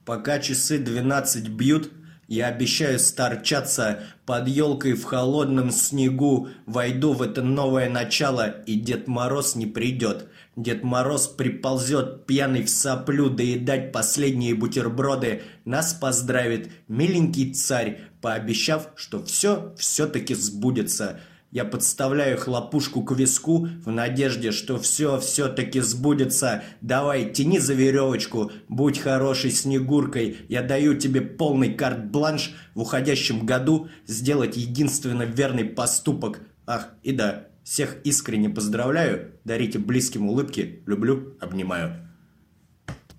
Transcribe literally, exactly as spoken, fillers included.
Пока часы двенадцать бьют, я обещаю сторчаться под елкой в холодном снегу, войду в это новое начало, и Дед Мороз не придет. Дед Мороз приползет пьяный в соплю доедать последние бутерброды, нас поздравит миленький царь, пообещав, что все все-таки сбудется. Я подставляю хлопушку к виску в надежде, что все все-таки сбудется. Давай, тяни за веревочку, будь хорошей Снегуркой. Я даю тебе полный карт-бланш в уходящем году сделать единственно верный поступок. Ах, и да, всех искренне поздравляю, дарите близким улыбки, люблю, обнимаю.